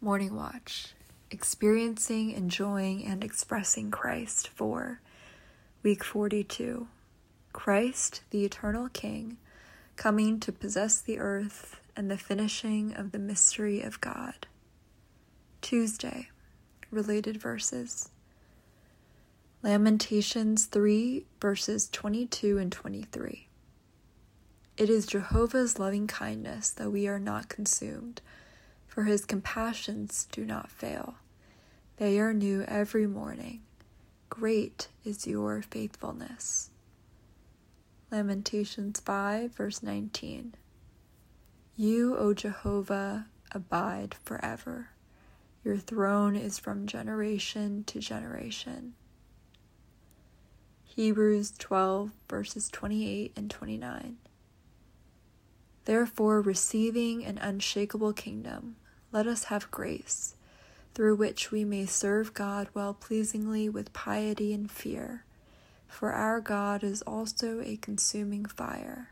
Morning Watch, Experiencing, Enjoying, and Expressing Christ 4, Week 42. Christ, the Eternal King, coming to possess the earth and the finishing of the mystery of God. Tuesday, related verses. Lamentations 3, verses 22 and 23. It is Jehovah's loving kindness that we are not consumed, for his compassions do not fail. They are new every morning. Great is your faithfulness. Lamentations 5, verse 19. You, O Jehovah, abide forever. Your throne is from generation to generation. Hebrews 12, verses 28 and 29. Therefore, receiving an unshakable kingdom, let us have grace, through which we may serve God well-pleasingly with piety and fear, for our God is also a consuming fire.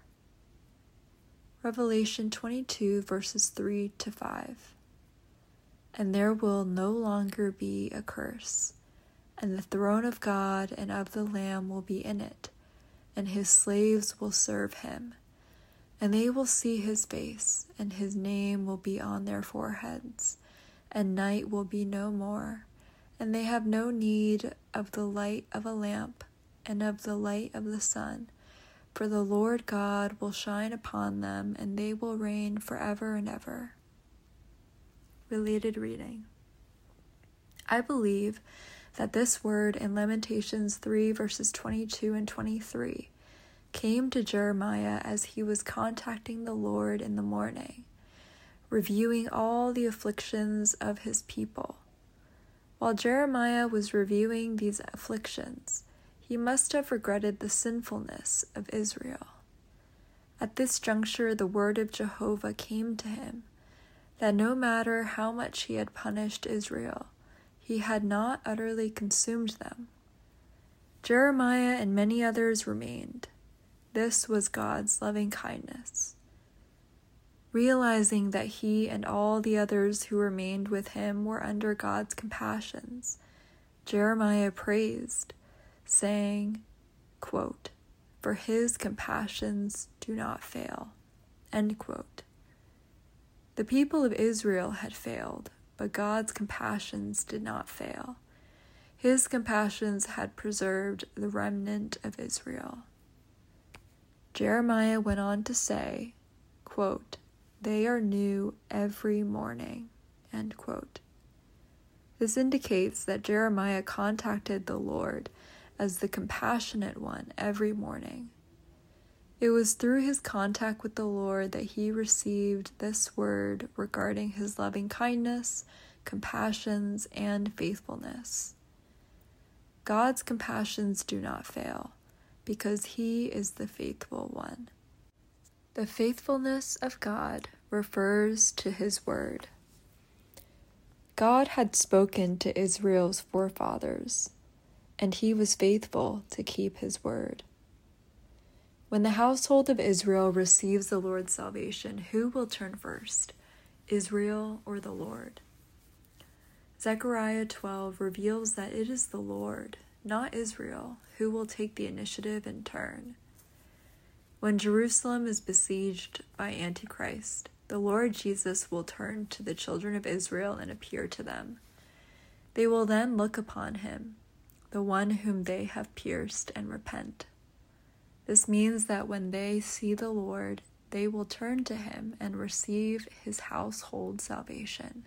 Revelation 22, verses 3 to 5. And there will no longer be a curse, and the throne of God and of the Lamb will be in it, and his slaves will serve him. And they will see his face, and his name will be on their foreheads, and night will be no more, and they have no need of the light of a lamp and of the light of the sun, for the Lord God will shine upon them, and they will reign forever and ever. Related reading. I believe that this word in Lamentations 3, verses 22 and 23 came to Jeremiah as he was contacting the Lord in the morning, reviewing all the afflictions of his people. While Jeremiah was reviewing these afflictions, he must have regretted the sinfulness of Israel. At this juncture, the word of Jehovah came to him, that no matter how much he had punished Israel, he had not utterly consumed them. Jeremiah and many others remained. This was God's loving kindness. Realizing that he and all the others who remained with him were under God's compassions, Jeremiah praised, saying, quote, "For his compassions do not fail." End quote. The people of Israel had failed, but God's compassions did not fail. His compassions had preserved the remnant of Israel. Jeremiah went on to say, quote, "They are new every morning." End quote. This indicates that Jeremiah contacted the Lord as the compassionate one every morning. It was through his contact with the Lord that he received this word regarding his loving kindness, compassions, and faithfulness. God's compassions do not fail, because he is the faithful one. The faithfulness of God refers to his word. God had spoken to Israel's forefathers, and he was faithful to keep his word. When the household of Israel receives the Lord's salvation, who will turn first, Israel or the Lord? Zechariah 12 reveals that it is the Lord, not Israel, who will take the initiative and turn. When Jerusalem is besieged by Antichrist, the Lord Jesus will turn to the children of Israel and appear to them. They will then look upon him, the one whom they have pierced, and repent. This means that when they see the Lord, they will turn to him and receive his household salvation.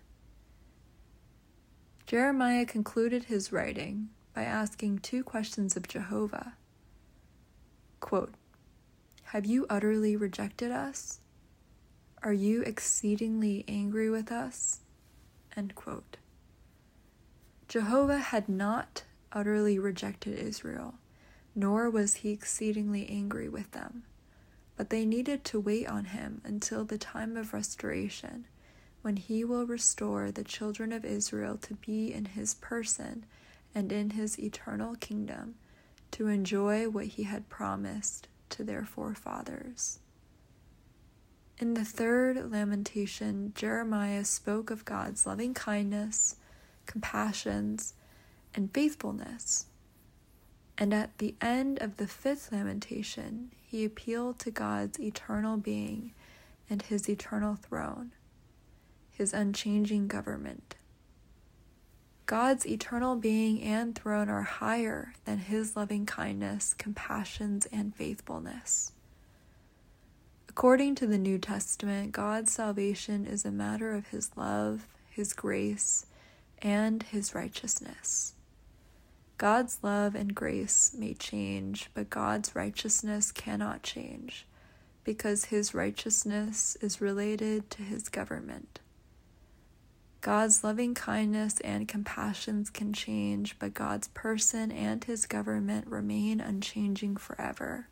Jeremiah concluded his writing by asking two questions of Jehovah. Quote, "Have you utterly rejected us? Are you exceedingly angry with us?" End quote. Jehovah had not utterly rejected Israel, nor was he exceedingly angry with them, but they needed to wait on him until the time of restoration, when he will restore the children of Israel to be in his person and in his eternal kingdom, to enjoy what he had promised to their forefathers. In the third lamentation, Jeremiah spoke of God's loving kindness, compassions, and faithfulness. And at the end of the fifth lamentation, he appealed to God's eternal being and his eternal throne, his unchanging government. God's eternal being and throne are higher than his loving kindness, compassions, and faithfulness. According to the New Testament, God's salvation is a matter of his love, his grace, and his righteousness. God's love and grace may change, but God's righteousness cannot change, because his righteousness is related to his government. God's loving kindness and compassions can change, but God's person and his government remain unchanging forever.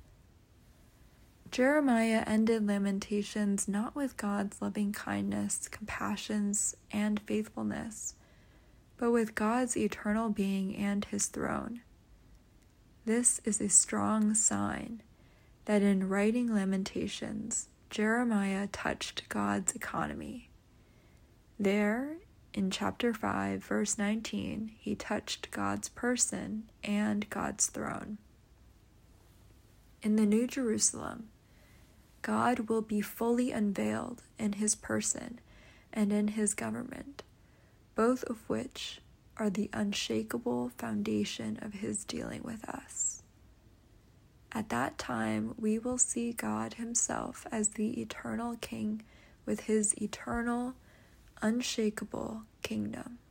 Jeremiah ended Lamentations not with God's loving kindness, compassions, and faithfulness, but with God's eternal being and his throne. This is a strong sign that in writing Lamentations, Jeremiah touched God's economy. There, in chapter 5, verse 19, he touched God's person and God's throne. In the New Jerusalem, God will be fully unveiled in his person and in his government, both of which are the unshakable foundation of his dealing with us. At that time, we will see God himself as the eternal King with his eternal, unshakable kingdom.